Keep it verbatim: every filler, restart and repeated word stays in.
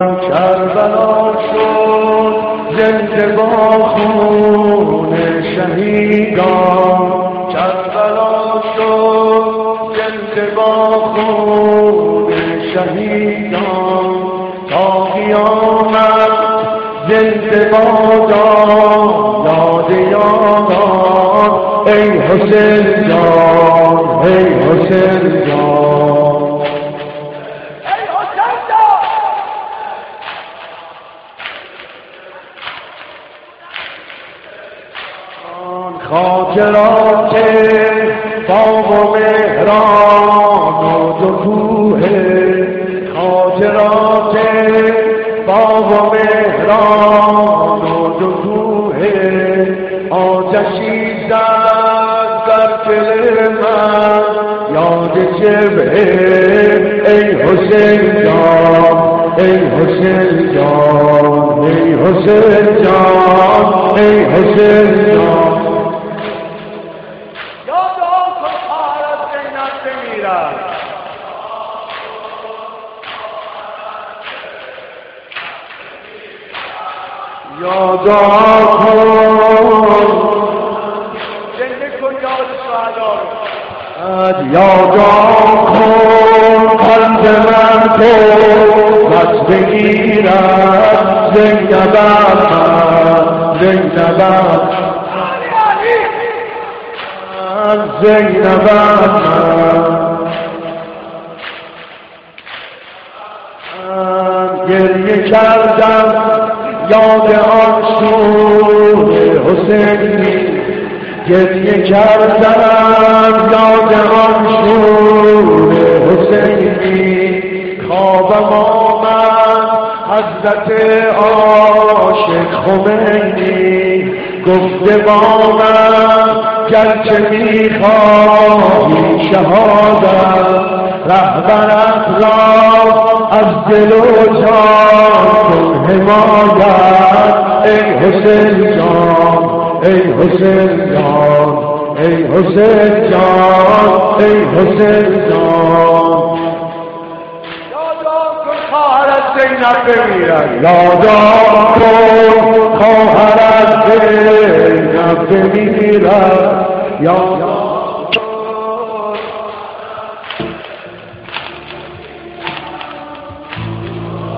کربلا شد زنده با خون شهیدان، کربلا شد زنده با خون شهیدان، تا قیامت زنده بادان یاد یاران، ای حسین جان ای حسین جان. خاطرات باغ و مهران و دو کوه، خاطرات باغ و مهران و دو کوه، آتشی زد در دل من یاد جبهه، ای حسین جان ای حسین جان ای حسین جان ای حسین جان. یادا کن زنده کن یاد شهدا، یادا کن قلب من تو بس بگیرد، زینبم من زینبم من زینبم من گریه کردم یاد آن شور حسینی، گریه کردم یاد آن شور حسینی، خوابم آمد حضرت عاشق خمینی، گفته با من گرچه میخواهی شهادت، رهبرت را از دل و جان کن حمایت، ای حسین جان ای حسین جان ای حسین جان ای حسین جان. یادا کن خواهرت زینب بمیرد، یادا کن خواهرت زینب بمیرد، یادا